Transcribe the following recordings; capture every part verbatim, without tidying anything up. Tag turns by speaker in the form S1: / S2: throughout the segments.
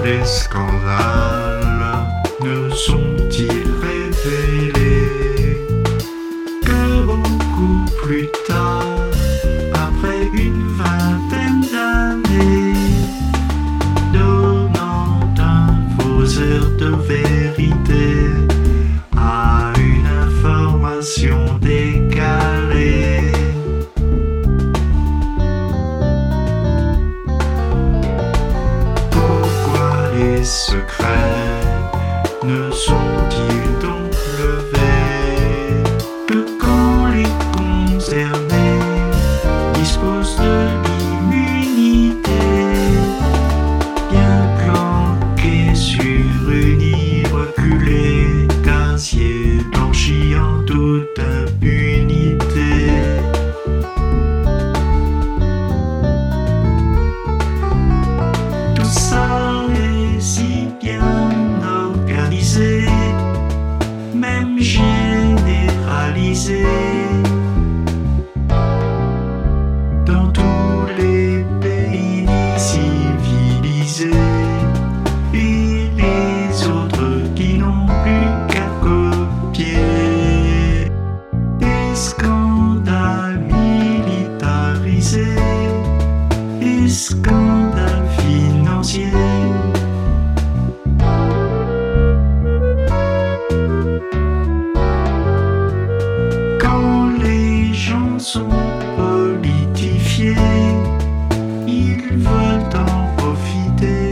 S1: les scandales ne sont-ils révélés que beaucoup plus tard, après une vingtaine d'années, donnant un faux air de vérité à une information décalée. Pourquoi les secrets ne sont-ils donc levés que quand les concernés disposent de l'immunité, bien planquée sur une île reculée, casier blanchi en toute impunité. Tout ça est si bien organisé, même généralisé, dans tous les pays civilisés, et les autres qui n'ont plus qu'à copier. Des scandales militarisés, des scandales financiers. Quand les gens sont politifiés, ils veulent en profiter.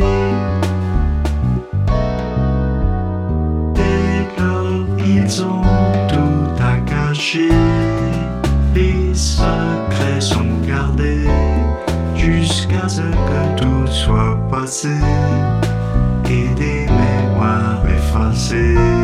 S1: Dès lors, ils ont tout à cacher. Les secrets sont gardés jusqu'à ce que tout soit passé et des mémoires effacées.